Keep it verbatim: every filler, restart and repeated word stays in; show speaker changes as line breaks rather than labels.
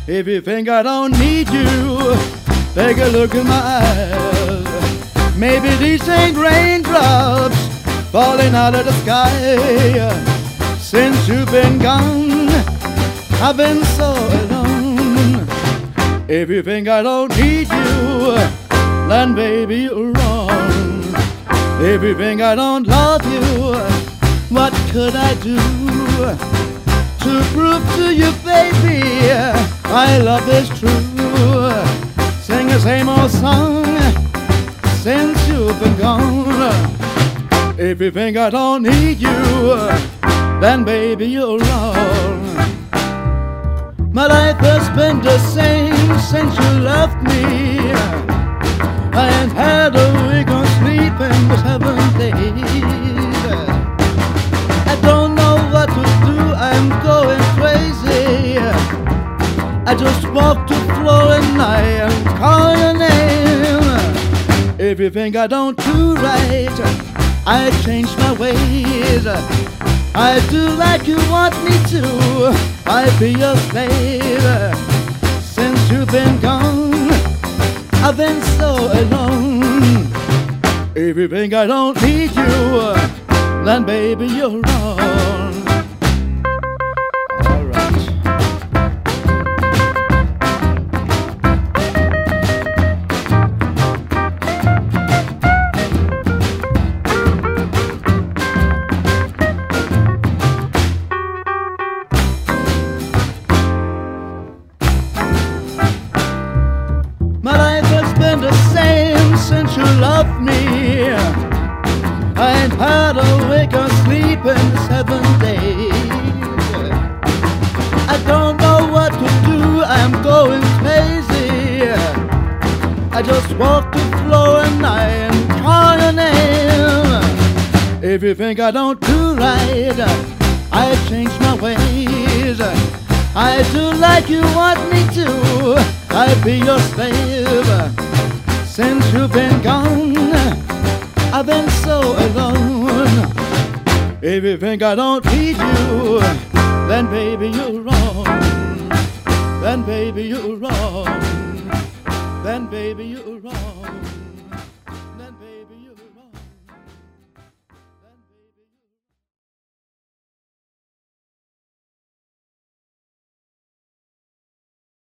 If you think I don't need you, take a look in my eyes. Maybe these ain't raindrops falling out of the sky. Since you've been gone, I've been so alone. If you think I don't need you, then baby you're wrong. If you think I don't love you, what could I do to prove to you, baby, my love is true? Sing the same old song since you've been gone. If you think I don't need you, then baby you're wrong. My life has been the same since you left me. I ain't had a week of sleep in the seven days. I don't know what to do, I'm going crazy. I just walk the floor and I am calling your name. If you think I don't do right, I change my ways. I do like you want me to, I be your slave. Since you've been gone, I've been so alone. If you think I don't need you, then baby you're wrong. My life has been the same since you loved me. I ain't had a wink of sleep in seven days. I don't know what to do, I'm going crazy. I just walk the floor and I am calling your name. If you think I don't do right, I change my ways. I do like you want me to, I be your slave. Since you've been gone, I've been so alone. If you think I don't need you, then baby you're wrong. Then baby you're wrong. Then baby you're wrong.